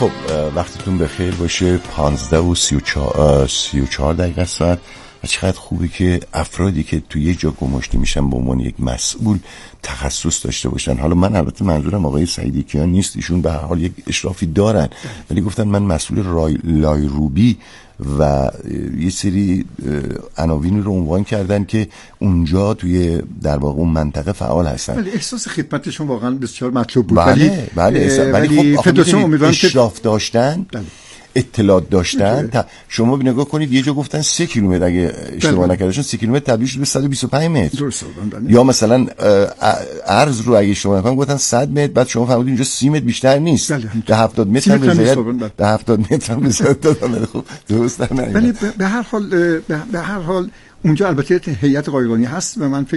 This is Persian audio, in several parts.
خب وقتتون بخیر باشه. 15:34 ساعت. و چقدر خوبه که افرادی که توی یه جا گماشته میشن به عنوان یک مسئول تخصص داشته باشن. حالا من البته منظورم آقای سعیدی کیان نیست، ایشون به هر حال یک اشرافی دارن، ولی گفتن من مسئول لایروبی و یه سری عناوینی رو عنوان کردن که اونجا توی در واقع اون منطقه فعال هستن. ولی احساس خدمتشون واقعا بسیار مطلوب بود. ولی خب امیدوارم اشراف داشتن، اطلاعات داشتن. شما نگاه کنید یه جا گفتن 3 کیلومتر، اگه اشتباه نکردم 3 کیلومتر تبدیل شد به 125 متر. درسته. یا مثلا عرض رو اگه اشتباه نکنم گفتن 100 متر، بعد شما فهمیدید اینجا 30 متر بیشتر نیست. به 70 متر هم رضایت، به 70 متر هم رضایت دادن. خب درست نه، ولی به هر حال اونجا البته هیئت قایقرانی هست و من فکر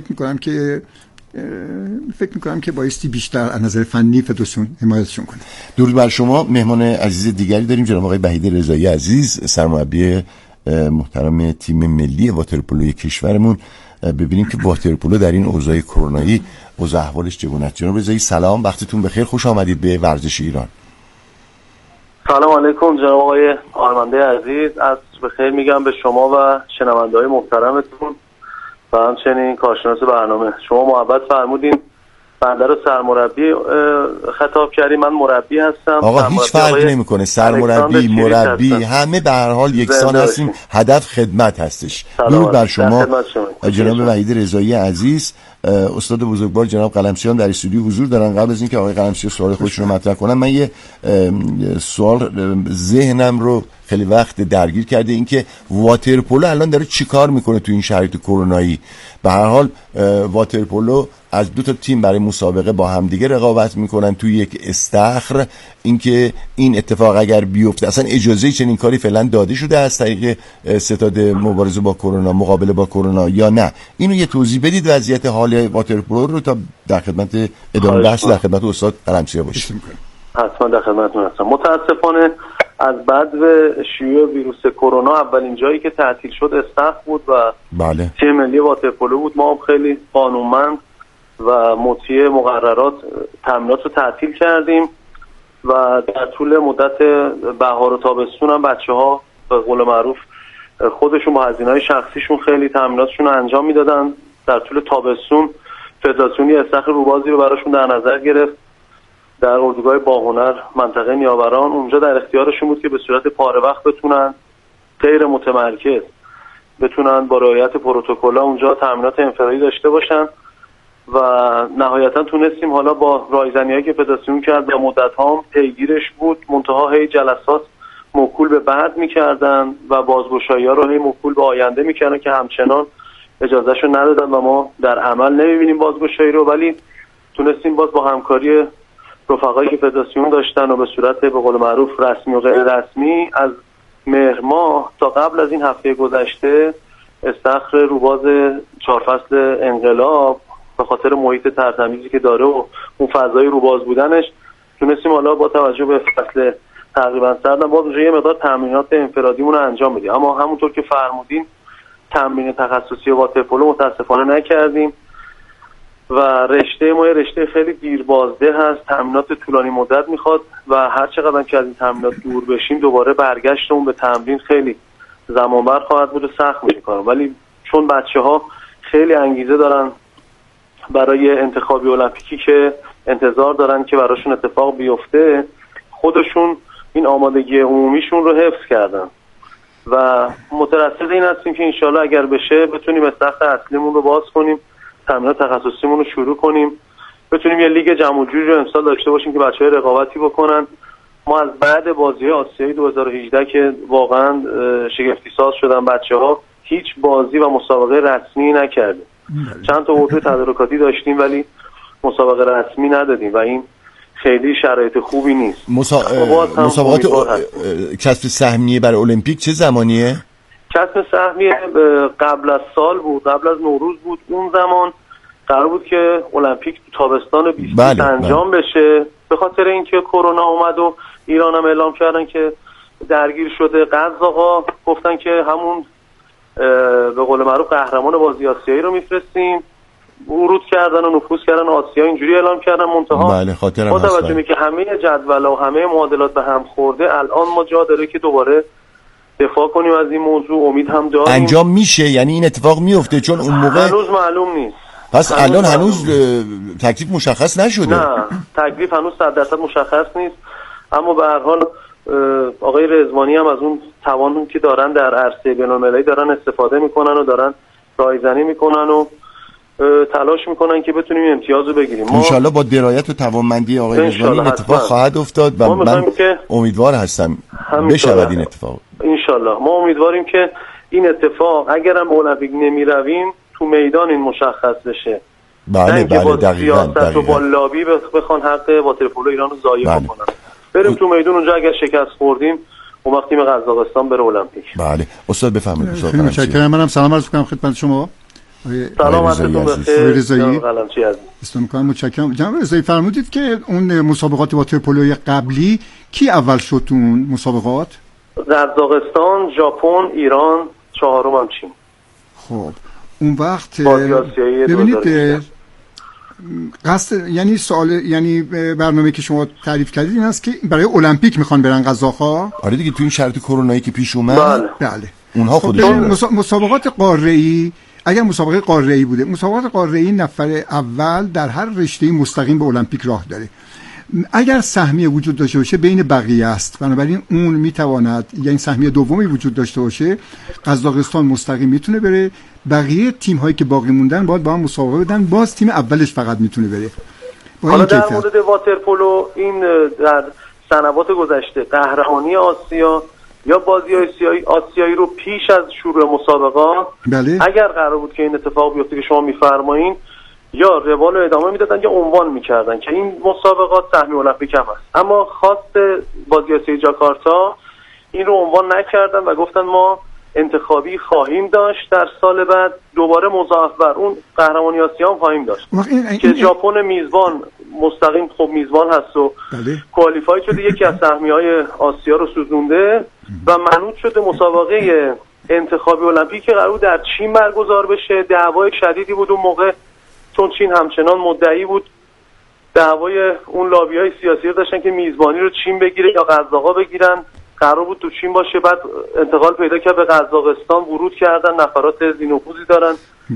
میکنم که بایستی بیشتر از نظر فنی فدراسیون حمایتشون کنه. درود بر شما. مهمان عزیز دیگری داریم، جناب آقای وحید رضایی عزیز، سرمربی محترم تیم ملی واترپولوی کشورمون. ببینیم که واترپولو در این اوضاع کرونایی اوضاع احوالش چگونه است. جناب رضایی سلام، وقتتون بخیر، خوش آمدید به ورزش ایران. سلام علیکم جناب آقای آرمنده عزیز، از بخیر میگم به شما و شنونده‌های محترمتون و همچنین کارشناس برنامه. شما محبت فرمودین بنده رو سرمربی خطاب کردیم. من مربی هستم. آقا هیچ فرقی نمیکنه، سرمربی، مربی، همه به هر حال یکسان هستیم. هدف خدمت هستش. درود بر شما جناب وحید رضایی عزیز. استاد بزرگوار جناب قلمسیان در استودیو حضور دارن. قبل از اینکه آقای قلمسیان سوال خودشون رو مطرح کنن، من یه سوال ذهنم رو خیلی وقت درگیر کرده، این که واترپولو الان داره چیکار میکنه تو این شرایط کرونایی؟ به هر حال واترپولو از 2 تیم برای مسابقه با همدیگه رقابت میکنن توی یک استخر. اینکه این اتفاق اگر بیفته، اصلا اجازه چنین کاری فعلا داده شده از طریق ستاد مبارزه با کرونا، مقابله با کرونا یا نه؟ اینو یه توضیح بدید وضعیت حال واترپولو رو، تا در خدمت ادامه بحث در خدمت استاد قلمسیان باشیم. حتما در خدمتتون هستم. متاسفانه از بعد شیوع ویروس کرونا اولین جایی که تعطیل شد استخر بود و بله، تیم ملی واترپولو بود. ما هم خیلی قانونمند و مطیع مقررات تمرینات رو تعطیل کردیم و در طول مدت بهار و تابستون هم بچه‌ها به قول معروف خودشون با هزینه‌های شخصیشون خیلی تمریناتشون رو انجام میدادن. در طول تابستون فدراسیون استخر روبازی رو براشون در نظر گرفت در اردوگاه باهنر منطقه نیاوران. اونجا در اختیارشون بود که به صورت پاره وقت بتونن غیر متمرکز بتونن با رعایت پروتکل‌ها اونجا تمرینات انفرادی داشته باشن و نهایتا تونستیم حالا با رایزنی‌هایی که فدراسیون کرد و مدت‌ها هم پیگیرش بود، منتها هی جلسات موکول به بعد می‌کردن و بازگشایی‌ها رو هی موکول به آینده می‌کردن که همچنان اجازهشو ندادن و ما در عمل نمی‌بینیم بازگشایی رو. ولی تونستیم باز با همکاری رفقایی که فدراسیون داشتن و به صورت به قول معروف رسمی و غیر رسمی از مهر ماه تا قبل از این هفته گذشته استخر روباز 4 فصل انقلاب به خاطر محیط ترتمیزی که داره و اون فضای روباز بودنش تونستیم حالا با توجه به فصل تقریبا سردم باز یه مقدار تمرینات انفرادیمون رو انجام بدیم. اما همونطور که فرمودین تمرین تخصصی واترپولو متاسفانه نکردیم و رشته ما رشته خیلی دیربازده هست، تمرینات طولانی مدت میخواد و هر چقدر که از این تمرینات دور بشیم دوباره برگشتمون به تمرین خیلی زمانبر خواهد بود و سخت میشه کارم. ولی چون بچه‌ها خیلی انگیزه دارن برای انتخابی المپیکی که انتظار دارن که براشون اتفاق بیفته، خودشون این آمادگی عمومیشون رو حفظ کردن و مترصد این هستیم که انشالله اگر بشه بتونیم استخر اصلیمون رو باز کنیم، تمرینات تخصصیمون رو شروع کنیم، بتونیم یه لیگ جمع و جوری رو امسال داشته باشیم که بچه‌ها رقابتی بکنن. ما از بعد بازی آسیایی 2018 که واقعا شگفتی ساز شدن بچه‌ها، هیچ بازی و مسابقه رسمی نکردیم. چند تا عضو تدارکاتی داشتیم ولی مسابقه رسمی ندادیم و این خیلی شرایط خوبی نیست. مسابقات کسب سهمیه برای المپیک چه زمانیه؟ کسب سهمیه قبل از سال بود، قبل از نوروز بود. اون زمان قرار بود که المپیک تو تابستان 2020 انجام بشه. به خاطر اینکه کرونا اومد و ایران هم اعلام کردن که درگیر شده، قزاق‌ها گفتن که همون به قول معروف قهرمان بازی آسیایی رو میفرستیم ورود کردن و نفوذ کردن آسیا اینجوری اعلام کردن. منتها بله خاطرم با توجه به که همه جدول‌ها و همه معادلات به هم خورده، الان ما جا داره که دوباره دفاع کنیم از این موضوع. امید هم داریم انجام میشه، یعنی این اتفاق میفته، چون اون موقع هنوز معلوم نیست. پس الان هنوز تکلیف مشخص نشده. نه تکلیف هنوز 100% مشخص نیست، اما به هر حال آقای رضوانی هم از اون توانی که دارن در عرصه بین‌المللی دارن استفاده میکنن و دارن رایزنی میکنن و تلاش میکنن که بتونیم امتیازو بگیریم. انشالله با درایت و توانمندی آقای رضوانی این اتفاق خواهد افتاد و من امیدوار هستم بشود این اتفاق. انشالله ما امیدواریم که این اتفاق اگرم المپیک نمیرویم تو میدان این مشخص بشه. بله دقیقاً. سیاست و با لابی بخوان حق واترپولو ایران رو ضایع بکنن. بریم تو میدون، اونجا اگر شکست خوردیم اون وقت تیم قزاقستان بره المپیک. بله استاد بفرمایید. خیلی متشکرم. منم سلام عرض می‌کنم خدمت شما. سلامتتون بخیر. رضایی متشکرم. جناب رضایی فرمودید که اون مسابقات واترپولوی قبلی کی اول شد تو اون مسابقات؟ قزاقستان، ژاپن، ایران، چهارم چین. خب اون وقت ببینید قصد یعنی سوال یعنی برنامه که شما تعریف کردید این است که برای المپیک میخوان برن قزاق‌ها. آره دیگه تو این شرط کرونایی که پیش اومد. بله. اونها خودشون مسابقات قاره‌ای، اگر مسابقه قاره‌ای بوده، مسابقات قاره‌ای نفر اول در هر رشته‌ای مستقیم به المپیک راه داره. اگر سهمیه وجود داشته باشه بین بقیه است، بنابراین اون میتواند، یعنی سهمیه دومی وجود داشته باشه، قزاقستان مستقیم میتونه بره، بقیه تیم هایی که باقی موندن باید با هم مسابقه بدن، باز تیم اولش فقط میتونه بره. حالا در مورد واترپولو این در سنوات گذشته قهرمانی آسیا یا بازی آسیایی رو پیش از شروع مسابقات اگر قرار بود که این اتفاق بیفته که شما میفرمایین، یا روال رو ادامه میدادن یا عنوان میکردن که این مسابقات سهمیه المپیک هم هست. اما خواست بازی آسیایی جاکارتا این رو عنوان نکردن و گفتن ما انتخابی خواهیم داشت در سال بعد، دوباره مضاعف بر اون قهرمانی آسیا هم خواهیم داشت که ژاپن میزبان مستقیم خب میزبان هست و کوالیفای شده، یکی از سهمیه‌های آسیا رو سوزونده و منوط شده مسابقه انتخابی المپیک که قرار بود در چین برگزار بشه. دعوای شدیدی بود اون موقع، چون چین همچنان مدعی بود، دعوای اون لابی‌های سیاسی رو داشتن که میزبانی رو چین بگیره یا قزاق‌ها بگیرن. قرار بود تو چین باشه، بعد انتقال پیدا کرد به قزاقستان، ورود کردن نفرات ذی‌نفوذی دارن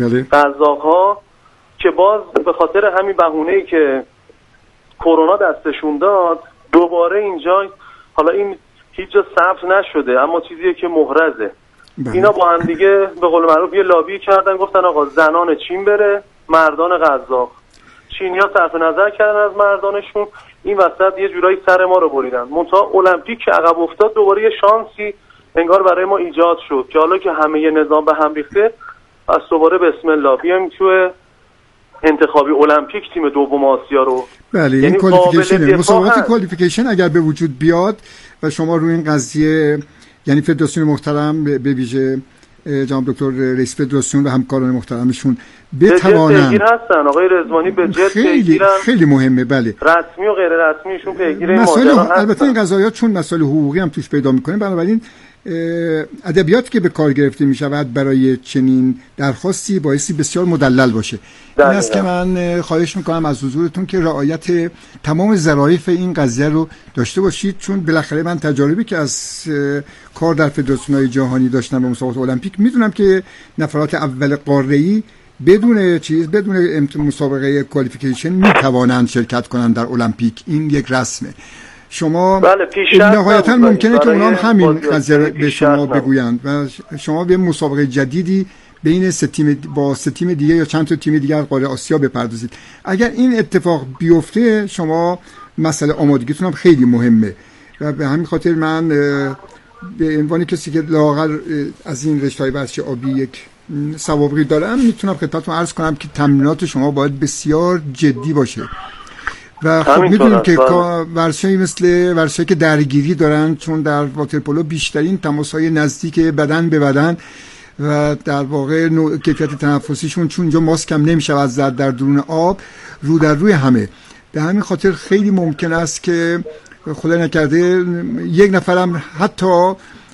قزاق‌ها که باز به خاطر همین بهونه‌ای که کرونا دستشون داد دوباره اینجا، حالا این هیچ جا ثبت نشده اما چیزیه که محرزه، اینا با هم دیگه به قول معروف یه لابی کردن، گفتن آقا زنان چین بره، مردان قزاق. چینی‌ها صرف نظر کردن از مردانشون، این وسط یه جورایی سر ما رو بریدن. منتها المپیک که عقب افتاد دوباره یه شانسی انگار برای ما ایجاد شد که حالا که همه یه نظام به هم ریخته، از دوباره بسم الله بیایم تو انتخابی المپیک تیم دوم آسیا رو. بله این کوالیفیکیشن، مسابقات کوالیفیکیشن اگر به وجود بیاد و شما روی این قضیه، یعنی فدراسیون محترم به ویژه جناب دکتر رئیس فدراسیون و همکاران محترمشون بتوانن پیگیر هستن، آقای رضوانی به جد پیگیرن، خیلی مهمه. بله رسمی و غیر رسمیشون پیگیر این مسائل البته این قضايا چون مسائل حقوقی هم توش پیدا میکنه، بنابراین ادبیاتی که به کار گرفته میشود برای چنین درخواستی بایستی بسیار مدلل باشه. این است که من خواهش میکنم از حضورتون که رعایت تمام ظرافت این قضیه رو داشته باشید، چون بالاخره من تجاربی که از کار در فدراسیون‌های جهانی داشتم به مسابقات المپیک میدونم که نفرات اول قاره‌ای بدون مسابقه کوالیفیکیشن میتوانند شرکت کنند در المپیک. این یک رسمه. شما نهایتا ممکنه که اونام همین قضیه به شما بگویند و شما به مسابقه جدیدی بین سه تیم دیگه یا چند تا تیم دیگه از قاره آسیا بپردازید. اگر این اتفاق بیفته شما مسئله آمادگیتون هم خیلی مهمه و به همین خاطر من به عنوان کسی که لااقل از این رشته‌های ورزشی آبی یک سوابقی دارم میتونم خدمتتون عرض کنم که تمرینات شما باید بسیار جدی باشه و خب میدونیم که ورزشی مثل ورزشی که درگیری دارن، چون در واترپولو بیشترین تماس‌های نزدیک بدن به بدن و در واقع کیفیت تنفسیشون چون اینجا ماسک هم نمیشه از زد در درون آب، رو در روی همه. به همین خاطر خیلی ممکن است که خدا نکرده یک نفرم حتی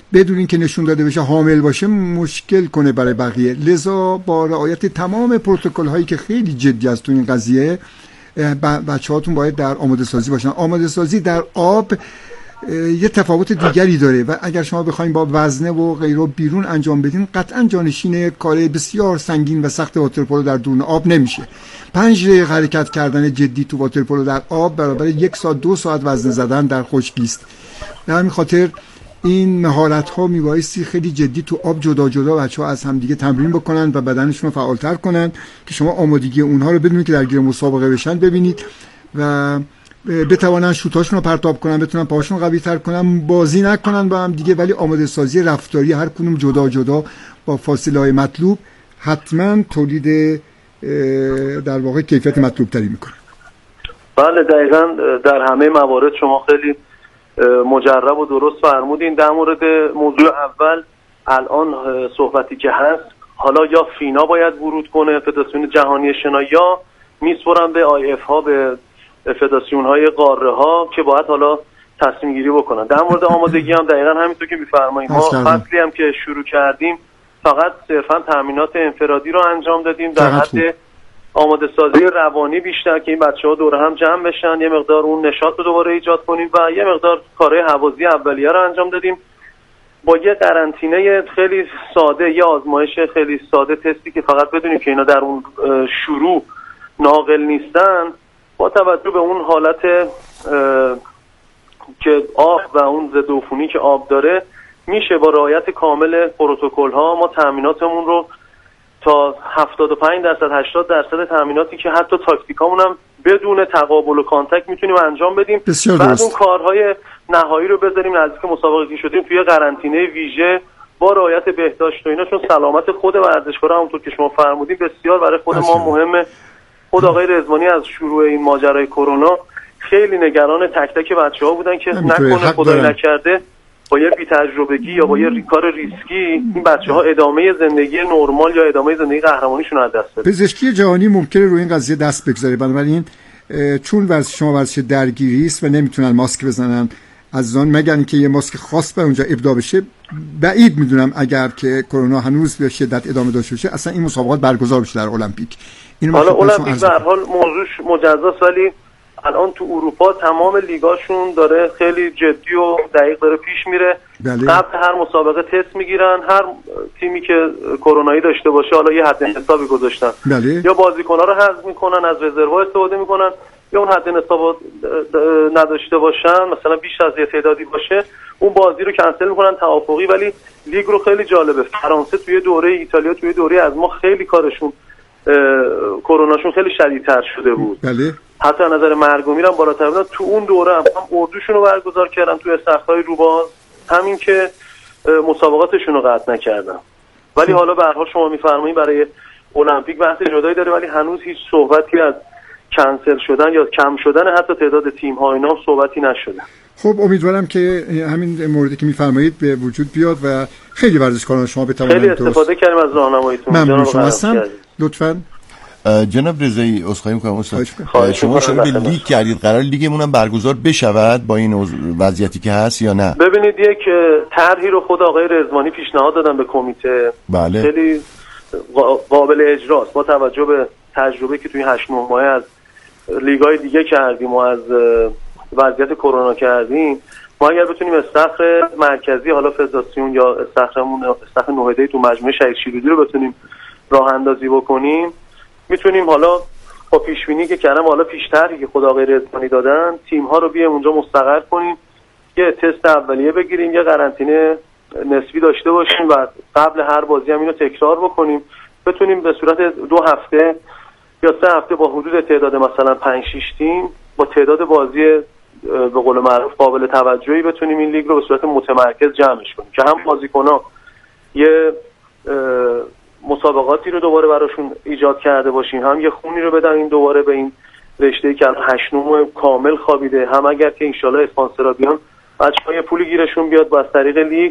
بدون اینکه نشون داده بشه حامل باشه مشکل کنه برای بقیه. لذا با رعایت تمام پروتکل هایی که خیلی جدی است تو این قضیه، بچه‌هاتون باید در آماده سازی باشن. آماده سازی در آب یه تفاوت دیگری داره و اگر شما بخواید با وزنه و غیره بیرون انجام بدین، قطعا جانشین کار بسیار سنگین و سخت واترپولو در درون آب نمیشه. 5 دقیقه حرکت کردن جدی تو واترپولو در آب برابر 1 ساعت 2 ساعت وزنه زدن در خشکی است. در همین خاطر این مهارت ها میبایستی خیلی جدی تو آب جدا جدا بچه‌ها از هم دیگه تمرین بکنن و بدنشون رو فعالتر کنن که شما آمادگی اونها رو بدونید که درگیر مسابقه بشن ببینید و بتوانن شوتاشون رو پرتاب کنن، بتونن پاشون قوی تر کنن، بازی نکنن با هم دیگه، ولی آماده سازی رفتاری هر کدوم جدا جدا با فاصله های مطلوب حتما تولید در واقع کیفیت مطلوب تری میکنه. بله دقیقاً در همه موارد شما خیلی مجرب و درست فرمودین. در مورد موضوع اول الان صحبتی که هست، حالا یا فینا باید ورود کنه فدراسیون جهانی شنا یا میسپرن به IF ها، به فدراسیون های قاره ها که باید حالا تصمیم گیری بکنن. در مورد آمادگی هم دقیقاً همینطور که میفرمایید، ما فصلی هم که شروع کردیم فقط صرفا تامینات انفرادی رو انجام دادیم در حد آماده سازی روانی بیشتر که این بچه‌ها دور هم جمع بشن، یه مقدار اون نشاط رو دوباره ایجاد کنیم و یه مقدار کارهای حوازی اولیه رو انجام دادیم با یه قرنطینه خیلی ساده، یه آزمایش خیلی ساده، تستی که فقط بدونیم که اینا در اون شروع ناقل نیستن. با توجه به اون حالت که آب و اون ضد عفونی که آب داره، میشه با رعایت کامل پروتکل ها ما تامیناتمون رو تا 75% 80% تامیناتی که حتی تاکتیکامون هم بدون تقابل و کانتاکت میتونیم انجام بدیم. بعد اون کارهای نهایی رو بذاریم نزدیک مسابقه که شدیم توی قرنطینه ویژه با رعایت بهداشت و اینا، چون سلامت خود ورزشکارا همونطور که شما فرمودین بسیار برای خود ما مهمه. خود آقای رضوانی از شروع این ماجرای کرونا خیلی نگران تک تک بچه‌ها بودن که نکنه خدای نکرده با یه بی‌تجربگی یا با یه کار ریسکی این بچه‌ها ادامه زندگی نرمال یا ادامه زندگی قهرمانیشون از دست بده. پزشکی جهانی ممکنه روی این قضیه دست بگذاره، بنابراین چون شما ورزش درگیری است و نمیتونن ماسک بزنن از آن مگر اینکه یه ماسک خاص به اونجا ابداع بشه، بعید میدونم اگر که کرونا هنوز به شدت ادامه داشته باشه اصلا این مسابقات برگزار بشه در المپیک. حالا المپیک به هر حال موضوعش مجزاست، ولی الان تو اروپا تمام لیگاشون داره خیلی جدی و دقیق داره پیش میره. قبل هر مسابقه تست میگیرن، هر تیمی که کرونایی داشته باشه حالا یه حد حسابی گذاشتن، یا بازیکن‌ها رو حذف میکنن، از رزرو استفاده میکنن، یا اون حد حساب نداشته باشن مثلا بیش از یه تعدادی باشه اون بازی رو کنسل میکنن توافقی. ولی لیگ رو خیلی جالبه، فرانسه توی دوره، ایتالیا توی دوره از ما خیلی کارشون کروناشون خیلی شدیدتر شده بود، حتی از نظر مرگ و میرم بالاتر بودن. تو اون دوره هم اردوشون رو برگزار کردن توی استخرهای روباز، همین که مسابقاتشون رو قطع نکردن. ولی حالا به هر حال شما میفرمایید برای المپیک بحث جدایی داره، ولی هنوز هیچ صحبتی از کنسل شدن یا کم شدن حتی تعداد تیم ها اینا صحبتی نشده. خب امیدوارم که همین موردی که میفرمایید به وجود بیاد و خیلی ورزشکاران شما بتونن خیلی استفاده کردیم از راهنماییتون. ممنون شما هستم. لطفاً جناب رضایی عذرخواهی می‌کنم استاد، شما اشاره به لیگ کردید، قرار لیگمون هم برگزار بشود با این وضعیتی که هست یا نه؟ ببینید یک طرحی رو خود آقای رضوانی پیشنهاد دادن به کمیته. بله. خیلی قابل اجراست با توجه به تجربه که توی 8-9 ماه از لیگ‌های دیگه کردیم و از وضعیت کرونا کردیم. ما اگر بتونیم استخر مرکزی حالا فدراسیون یا استخر نهادی تو مجموعه شهید شیرودی رو بتونیم راه اندازی بکنیم، میتونیم حالا با پیشبینی که کردم حالا پیشتری که خود آقای رضوانی دادن تیم ها رو بیایم اونجا مستقر کنیم، یه تست اولیه بگیریم، یه قرنطینه نسبی داشته باشیم و قبل هر بازی هم اینو تکرار بکنیم، بتونیم به صورت 2 هفته یا 3 هفته با حدود تعداد مثلا 5-6 تیم با تعداد بازی به قول معروف قابل توجهی بتونیم این لیگ رو به صورت متمرکز جمعش کنیم که هم بازیکن‌ها یه مسابقاتی رو دوباره براشون ایجاد کرده باشیم، هم یه خونی رو بدن این دوباره به این رشته که 8-9 کامل خوابیده، هم اگر که انشالله اسپانسرها بیان بچه‌ها یه پولی گیرشون بیاد با از طریق لیگ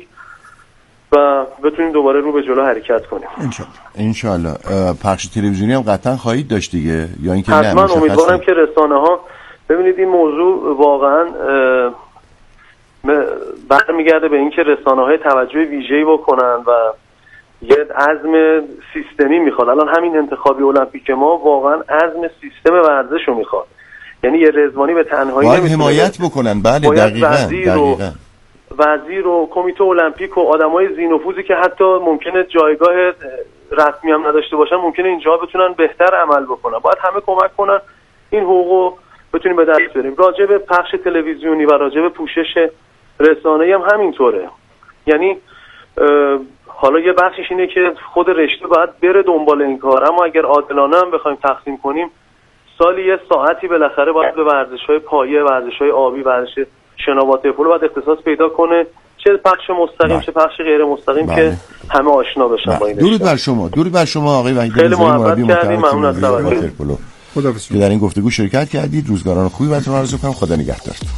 و بتونیم دوباره رو به جلو حرکت کنیم انشالله. پخش تلویزیونی هم قطعا خواهید داشت دیگه یا اینکه نه؟ حتما امیدوارم که رسانه‌ها ببینید این موضوع واقعا برمیگرده به اینکه رسانه‌های توجه ویژه‌ای بکنن و یه عزم سیستمی میخواد. الان همین انتخابی المپیک ما واقعا عزم سیستم ورزش رو میخواد. یعنی یه رضوانی به تنهایی باید حمایت بکنن. بله دقیقاً. وزیر و کمیته المپیک و آدمای ذی‌نفوذی که حتی ممکنه جایگاه رسمی هم نداشته باشن ممکنه اینجا بتونن بهتر عمل بکنن. باید همه کمک کنن این حقوقو بتونیم به دست بریم. راجع به پخش تلویزیونی و راجع به پوشش رسانه‌ای هم همینطوره. یعنی حالا یه بخشش اینه که خود رشته باید بره دنبال این کار، اما اگر عادلانه هم بخوایم تقسیم کنیم سالی یه ساعتی بالاخره باید به ورزش‌های پایه، ورزش‌های آبی، ورزش شنا پولو باید اختصاص پیدا کنه، چه پخش مستقیم چه پخش غیر مستقیم که همه آشنا بشن با این. درود بر شما آقای وحیدی رضایی، مربی محترم واترپولو که در این گفتگو شرکت کردید. روزگاران خوبی براتون آرزو می‌کنم. خدا نگهدارتون.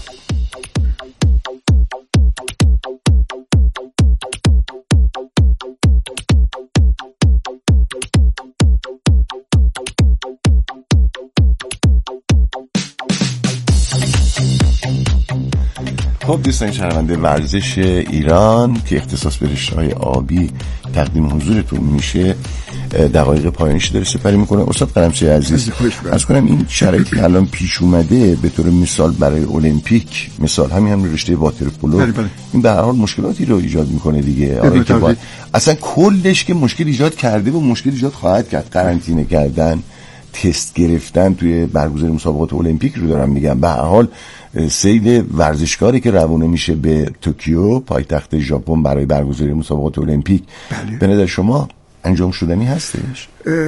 خب دوستان شنونده ورزش ایران که اختصاص به رشته‌های آبی تقدیم حضورتون میشه دقایق پایانیش داره سپری میکنه. استاد قلمچی عزیز از کنم این شرایطی که الان پیش اومده به طور مثال برای المپیک، مثال همین رشته واترپولو، این به هر حال مشکلاتی رو ایجاد میکنه دیگه. آره که اصلا کلش که مشکل ایجاد کرده و مشکل ایجاد خواهد کرد. قرنطینه کردن، تست گرفتن توی برگزاری مسابقات المپیک رو دارم میگم. به هر حال سیل ورزشکاری که روانه میشه به توکیو پایتخت ژاپن برای برگزاری مسابقات المپیک به نظر شما انجام شدنی هستش؟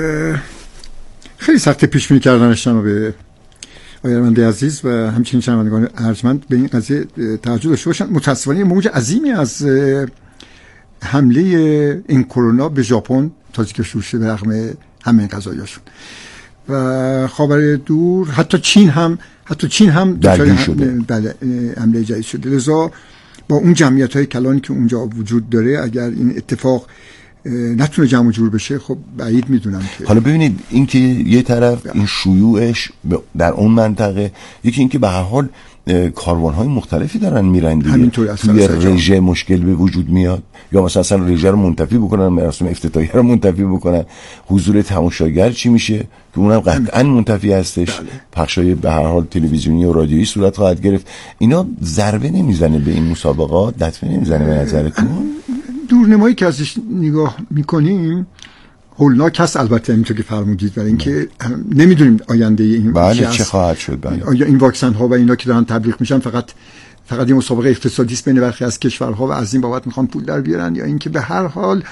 خیلی سخت پیش بینی کردنش به آیرمنده عزیز و همچنین شنوندگان ارجمند به این قضیه توجه داشته باشن. متأسفانه موج عظیمی از حمله این کرونا به ژاپن تازه که شروع شده رغم همه قضایاشون و خاور دور حتی چین هم درگیر شده. بله حمله جدید شده. لذا با اون جمعیت‌های کلانی که اونجا وجود داره اگر این اتفاق نتونه جمع جور بشه خب بعید میدونم که. حالا ببینید این که یه طرف این شیوعش در اون منطقه، یکی این که به هر حال کاروان‌های مختلفی دارن میرن دیگه، توی رژه مشکل به وجود میاد یا مثلا رژه رو منتفی بکنن، مراسم افتتاحیه رو منتفی بکنن، حضور تماشاگر چی میشه که اونم قطعا منتفی هستش. پخشای به هر حال تلویزیونی و رادیویی صورت خواهد گرفت. اینا ضربه نمیزنه به این مسابقات؟ لطمه نمیزنه به نظرتون؟ دورنمایی که ازش نگاه میکنیم هولناک هست البته همینطور که فرمودید، ولی اینکه نمیدونیم آینده این چه خواهد شد. آیا این واکسن ها و اینا که دارن تبلیغ میشن فقط این مسابقه اقتصادی است بین برخی از کشورها و از این بابت میخوان پول در بیارن، یا اینکه به هر حال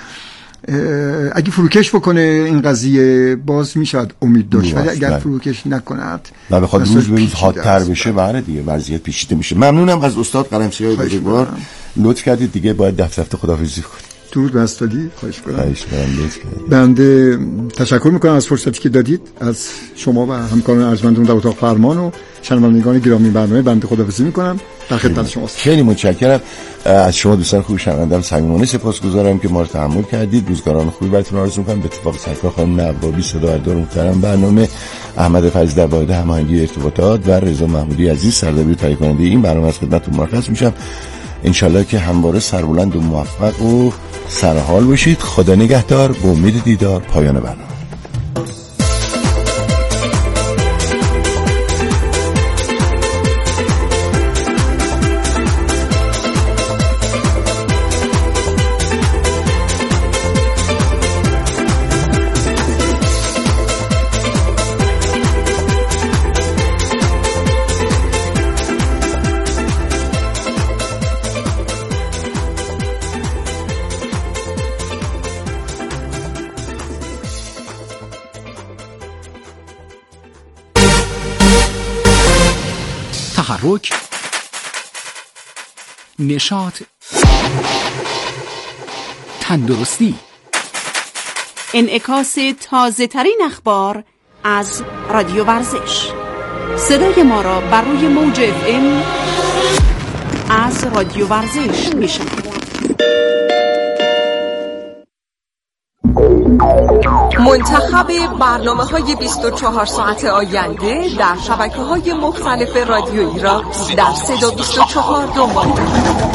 اگه فروکش بکنه این قضیه باز میشد امید داشت، ولی اگر فروکش نکند و بخواد روز به روز حادتر بشه بله دیگه وضعیت پیچیده میشه. ممنونم از استاد قلمچی بزرگوار، لطف کردید دیگه باید دفتر خداحافظی کنید. درود به استادی. خواهش کنم. بنده تشکر میکنم از فرصتی که دادید، از شما و همکاران ارجمندتون در اتاق فرمان و شنوندگان گرامی برنامه بنده خداحافظی میکنم. در خدمت شماست. خیلی متشکرم از شما دوستان خوب شنوندم، صمیمانه سپاسگزارم که ما رو تحمل کردید. روزگاران خوبی براتون آرزو میکنم. به اتفاق سرکار خانم نوابی صداوردار محترم برنامه، احمد فضل در واحد هماهنگی ارتباطات و رضا محمودی عزیز سردبیر تهیه کننده این برنامه از خدمتتون مرخص میشم. انشالله که همواره سربلند و موفق و سرحال باشید. خدا نگهدار. به امید دیدار. پایان برنامه. تحرک، نشاط، تندرستی، انعکاس تازه ترین اخبار از رادیو ورزش. صدای ما را بر روی موج FM از رادیو ورزش میشنوید. منتخب برنامه‌های 24 ساعت آینده در شبکه‌های مختلف رادیویی را در صدا 24 دنبال کنید.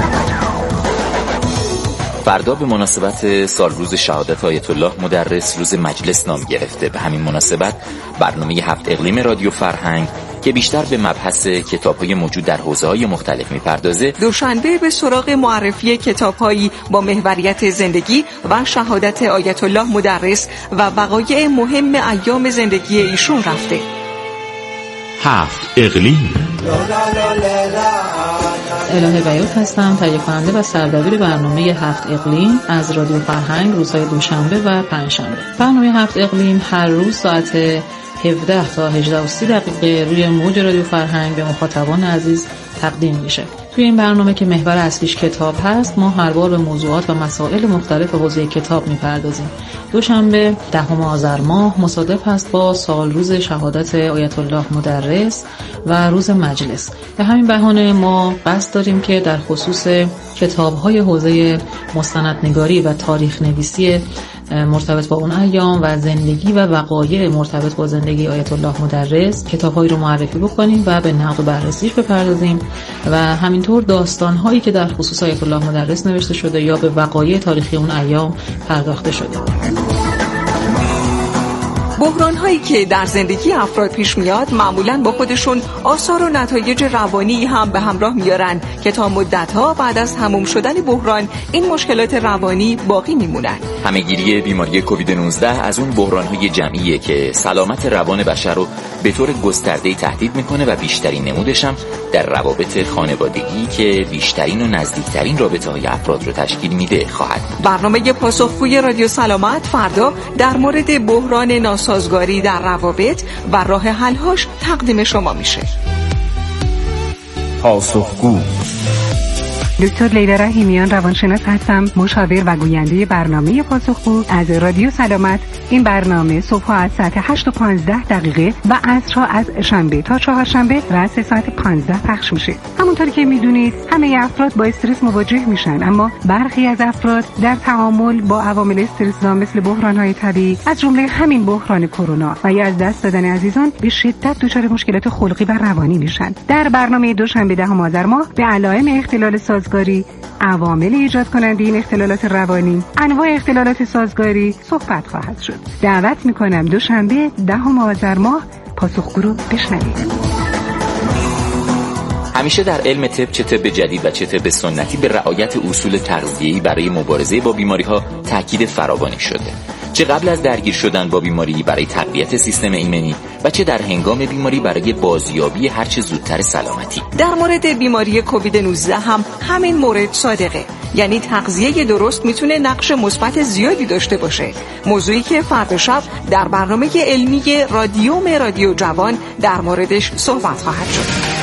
فردا به مناسبت سالروز شهادت آیت الله مدرس روز مجلس نام گرفته. به همین مناسبت برنامه 7 اقلیم رادیو فرهنگ که بیشتر به مبحث کتاب‌های موجود در حوزه‌های مختلف می‌پردازه، دوشنبه به سراغ معرفی کتاب‌هایی با محوریت زندگی و شهادت آیت الله مدرس و وقایع مهم ایام زندگی ایشون رفته. 7 اقلیم. الهه بیات هستم، تهیه کننده و سردبیر برنامه 7 اقلیم از رادیو فرهنگ روزهای دوشنبه و پنجشنبه. برنامه 7 اقلیم هر روز ساعت 17 تا 18:30 دقیقه روی موج رادیو فرهنگ به مخاطبان عزیز تقدیم میشه. توی این برنامه که محور اصلیش کتاب هست، ما هر بار به موضوعات و مسائل مختلف حوزه کتاب میپردازیم. دوشنبه 10 آذر ماه مصادف هست با سالروز شهادت آیت الله مدرس و روز مجلس. به همین بهانه ما قصد داریم که در خصوص کتاب‌های حوزه مستندنگاری و تاریخ نویسی مرتبط با اون ایام و زندگی و وقایع مرتبط با زندگی آیت الله مدرس کتاب‌هایی رو معرفی بکنیم و به نقد و بررسیش بپردازیم و همینطور داستان‌هایی که در خصوص آیت الله مدرس نوشته شده یا به وقایع تاریخی اون ایام پرداخته شده. بحران‌هایی که در زندگی افراد پیش میاد معمولاً با خودشون آثار و نتایج روانی هم به همراه میارن که تا مدت‌ها بعد از تموم شدن بحران این مشکلات روانی باقی میمونن. همه‌گیری بیماری کووید 19 از اون بحران‌های جمعیه که سلامت روان بشر رو به طور گسترده‌ای تهدید میکنه و بیشترین نمودش هم در روابط خانوادگی که بیشترین و نزدیکترین رابطه‌های افراد رو تشکیل میده خواهد. برنامه پاسخگوی رادیو سلامت فردا در مورد بحران ناسازگاری در روابط و راه حل‌هاش تقدیم شما میشه. پاسخگو. دکتر لیلا رحیمیان روانشناس هستم، مشاور و گوینده برنامه پاسخگو از رادیو سلامت. این برنامه صبح از ساعت 8:15 و عصرها از شنبه تا چهارشنبه رأس ساعت 15 پخش میشه. همونطور که میدونید همه افراد با استرس مواجه میشن، اما برخی از افراد در تعامل با عوامل استرس‌زا مثل بحران‌های طبیعی از جمله همین بحران کرونا و یا از دست دادن عزیزان به شدت دچار مشکلات خلقی و روانی میشن. در برنامه دوشنبه 10 آذر ماه به علائم اختلال سازگاری، عوامل ایجاد کننده این اختلالات روانی، انواع اختلالات سازگاری صحبت خواهد شد. دعوت میکنم دوشنبه 10 آذر ماه پاسخگو رو بشنوید. همیشه در علم طب، چه طب جدید و چه طب سنتی، به رعایت اصول تغذیه‌ای برای مبارزه با بیماری‌ها تاکید فراوانی شده. چه قبل از درگیر شدن با بیماری برای تقویت سیستم ایمنی و چه در هنگام بیماری برای بازیابی هرچه زودتر سلامتی. در مورد بیماری کووید 19 هم همین مورد صادقه. یعنی تغذیه درست میتونه نقش مثبت زیادی داشته باشه. موضوعی که فردا شب در برنامه علمی رادیو جوان در موردش صحبت خواهد شد.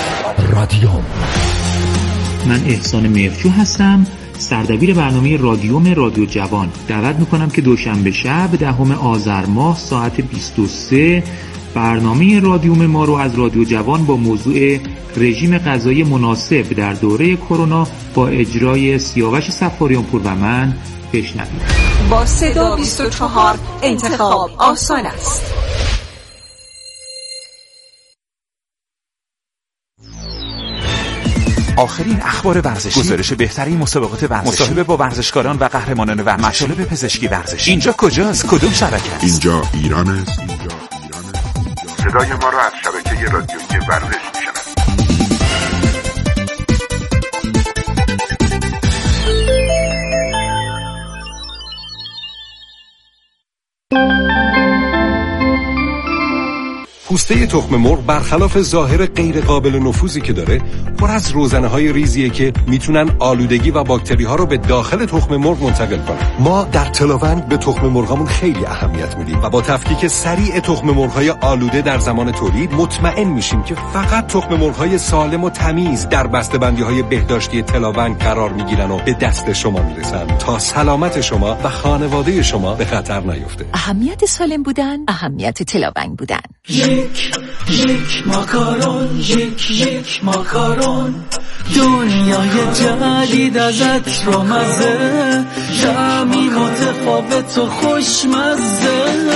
من احسان مهرجو هستم، سردبیر برنامه رادیو جوان. دعوت میکنم که دوشنبه شب 10 آذر ماه ساعت 23 برنامه رادیو ما رو از رادیو جوان با موضوع رژیم غذایی مناسب در دوره کرونا با اجرای سیاوش صفاریان پور و من بشنوید. با صدا 24 انتخاب آسان است. آخرین اخبار ورزشی، گزارش بهترین مسابقات ورزشی، مصاحبه با ورزشکاران و قهرمانان ورزشی، مطالب پزشکی ورزشی. اینجا کجاست؟ کدوم شبکه است؟ اینجا ایران است. صدای ما را از شبکه رادیویی ورزش میشنوید. پوسته تخم مرغ برخلاف ظاهر غیر قابل نفوذی که داره، پر از روزنه‌های ریزیه که میتونن آلودگی و باکتری‌ها رو به داخل تخم مرغ منتقل کنن. ما در تلاوند به تخم مرغامون خیلی اهمیت میدیم و با تفکیک سریع تخم مرغ‌های آلوده در زمان تولید مطمئن میشیم که فقط تخم مرغ‌های سالم و تمیز در بسته‌بندی‌های بهداشتی تلاوند قرار میگیرن و به دست شما میرسن تا سلامت شما و خانواده شما به خطر نیفته. اهمیت سالم بودن، اهمیت تلاوند بودن. یک ماکارون، یک ماکارون، دنیای جدید ازت رو مزه، شمی متفاوت و خوشمزه.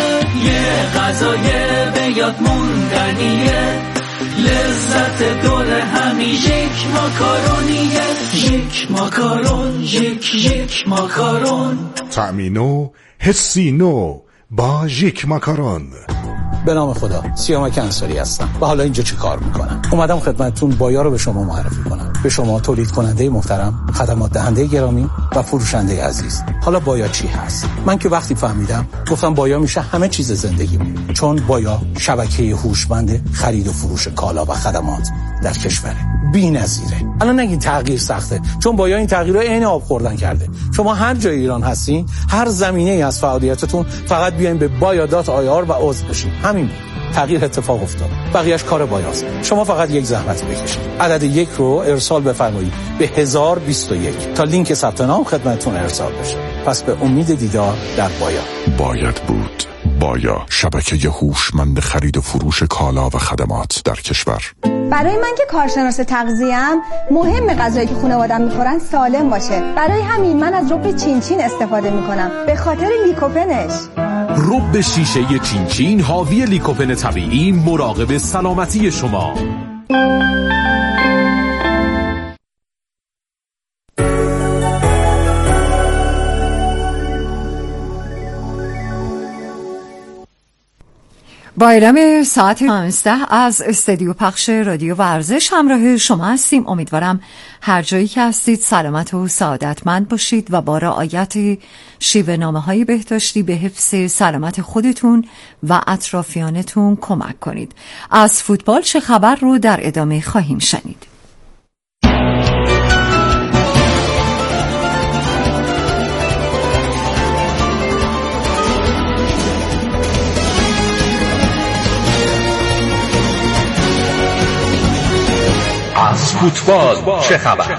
یه غذای به یاد موندنیه، لذت دور همین یک ماکارونیه. یک ماکارون، یک ماکارون، طعمی نو، حسی نو با یک ماکارون. به نام خدا، سیامک انصاری هستم و حالا اینجا چه کار میکنم؟ اومدم خدمتتون بایا رو به شما معرفی کنم، به شما تولید کننده محترم، خدمات دهنده گرامی و فروشنده عزیز. حالا بایا چی هست؟ من که وقتی فهمیدم گفتم بایا میشه همه چیز زندگیمون، چون بایا شبکه هوشمند خرید و فروش کالا و خدمات در کشوره، بی‌نظیره. الان نگین تغییر سخته، چون بایا این تغییر رو عین آب خوردن کرده. شما هر جای ایران هستین، هر زمینه‌ای از فعالیتتون، فقط بیاین به baya.ir و عضو بشین. همین بود. تغییر اتفاق افتاد. بقیه‌اش کار بایاست. شما فقط یک زحمت بکشید. عدد 1 رو ارسال بفرمایید به 1021 تا لینک ثبت نام خدمتتون ارسال بشه. پس به امید دیدار در بایا. باید بود. بایا، شبکه هوشمند خرید و فروش کالا و خدمات در کشور. برای من که کارشناس تغذیه‌ام، مهم غذایی که خانواده‌ام می‌خورن سالم باشه. برای همین من از رب چینچین استفاده می‌کنم، به خاطر لیکوپنش. رب شیشه چینچین حاوی لیکوپن طبیعی، مراقب سلامتی شما. با اعلام ساعت 15 از استودیو پخش رادیو ورزش همراه شما هستیم. امیدوارم هر جایی که هستید سلامت و سعادتمند باشید و با رعایت شیوه‌نامه‌های بهداشتی به حفظ سلامت خودتون و اطرافیانتون کمک کنید. از فوتبال چه خبر رو در ادامه خواهیم شنید. از فوتبال چه خبر؟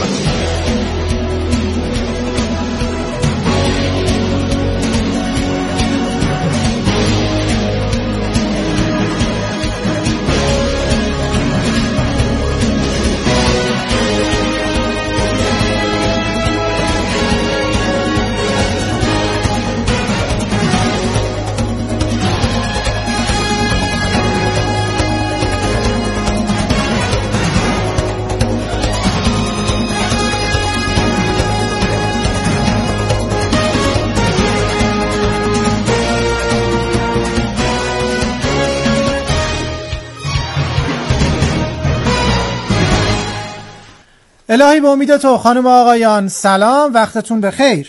الهی به امید تو. خانم و آقایان سلام، وقتتون بخیر.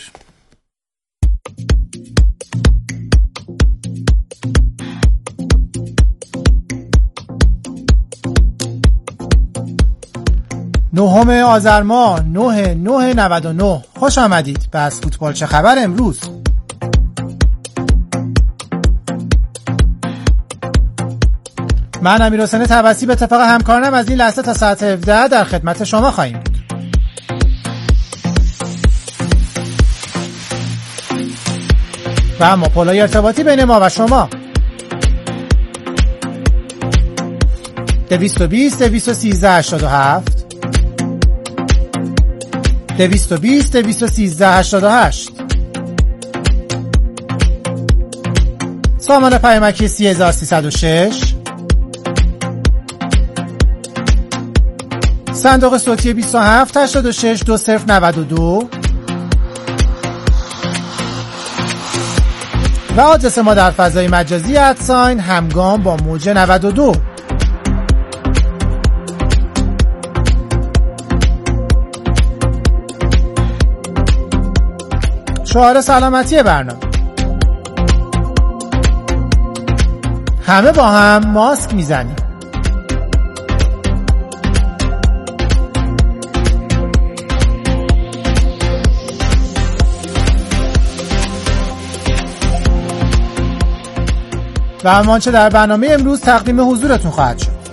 نهم آذر ماه 9/9/99. خوش آمدید به از فوتبال چه خبر امروز. من امیرحسین طبسی به اتفاق همکارانم از این لحظه تا ساعت 17 در خدمت شما خواهیم بود. و اما پلای ارتباطی بین ما و شما 220 213 87 220 213 88. سامان پیامکی 3306. صندوق صوتی 27 86 2092 و آدرس ما در فضای مجازی @همگام با موج 92. شعار سلامتی برنامه: همه با هم ماسک میزنیم. و همانچه در برنامه امروز تقدیم حضورتون خواهد شد.